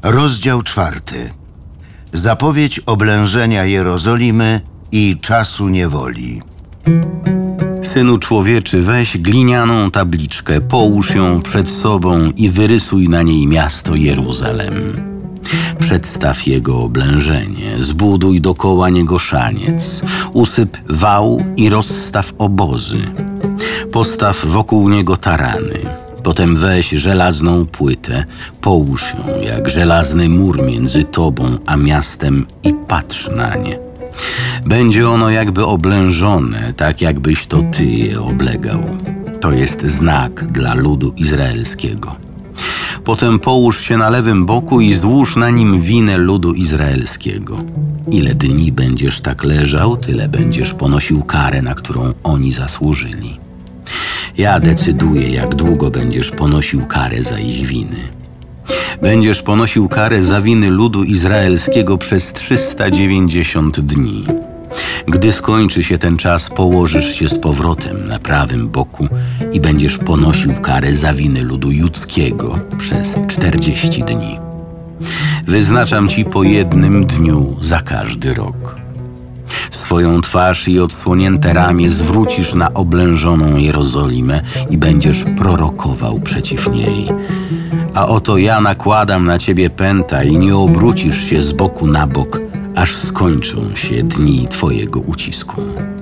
Rozdział 4. Zapowiedź oblężenia Jerozolimy i czasu niewoli. Synu człowieczy, weź glinianą tabliczkę, połóż ją przed sobą i wyrysuj na niej miasto Jeruzalem. Przedstaw jego oblężenie, zbuduj dokoła niego szaniec, usyp wał i rozstaw obozy. Postaw wokół niego tarany. Potem weź żelazną płytę, połóż ją jak żelazny mur między tobą a miastem i patrz na nie. Będzie ono jakby oblężone, tak jakbyś to ty je oblegał. To jest znak dla ludu izraelskiego. Potem połóż się na lewym boku i złóż na nim winę ludu izraelskiego. Ile dni będziesz tak leżał, tyle będziesz ponosił karę, na którą oni zasłużyli. Ja decyduję, jak długo będziesz ponosił karę za ich winy. Będziesz ponosił karę za winy ludu izraelskiego przez 390 dni. Gdy skończy się ten czas, położysz się z powrotem na prawym boku i będziesz ponosił karę za winy ludu judzkiego przez 40 dni. Wyznaczam ci po jednym dniu za każdy rok. Swoją twarz i odsłonięte ramię zwrócisz na oblężoną Jerozolimę i będziesz prorokował przeciw niej. A oto ja nakładam na ciebie pęta i nie obrócisz się z boku na bok, aż skończą się dni twojego ucisku.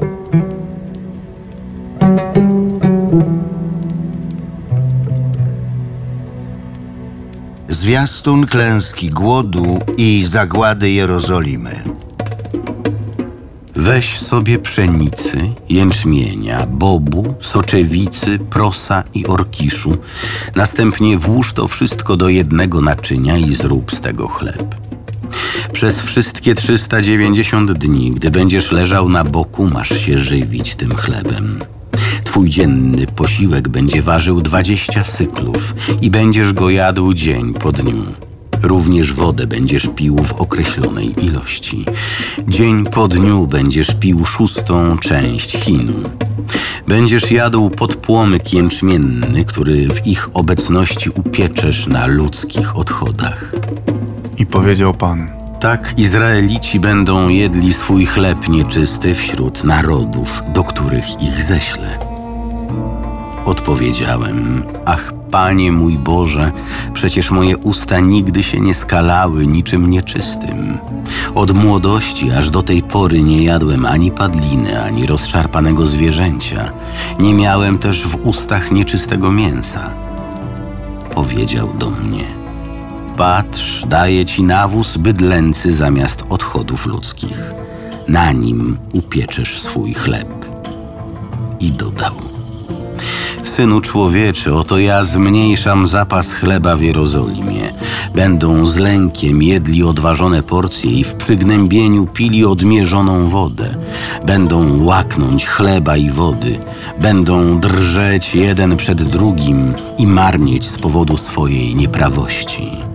Zwiastun klęski głodu i zagłady Jerozolimy. Weź sobie pszenicy, jęczmienia, bobu, soczewicy, prosa i orkiszu. Następnie włóż to wszystko do jednego naczynia i zrób z tego chleb. Przez wszystkie 390 dni, gdy będziesz leżał na boku, masz się żywić tym chlebem. Twój dzienny posiłek będzie ważył 20 syklów i będziesz go jadł dzień po dniu. Również wodę będziesz pił w określonej ilości. Dzień po dniu będziesz pił 6. część hinu. Będziesz jadł podpłomyk jęczmienny, który w ich obecności upieczesz na ludzkich odchodach. I powiedział Pan: Tak Izraelici będą jedli swój chleb nieczysty wśród narodów, do których ich ześlę. Odpowiedziałem: Ach, Panie mój Boże, przecież moje usta nigdy się nie skalały niczym nieczystym. Od młodości aż do tej pory nie jadłem ani padliny, ani rozszarpanego zwierzęcia. Nie miałem też w ustach nieczystego mięsa. Powiedział do mnie: Patrz, daję ci nawóz bydlęcy zamiast odchodów ludzkich. Na nim upieczesz swój chleb. I dodał: Synu człowieczy, oto ja zmniejszam zapas chleba w Jerozolimie. Będą z lękiem jedli odważone porcje i w przygnębieniu pili odmierzoną wodę. Będą łaknąć chleba i wody. Będą drżeć jeden przed drugim i marnieć z powodu swojej nieprawości.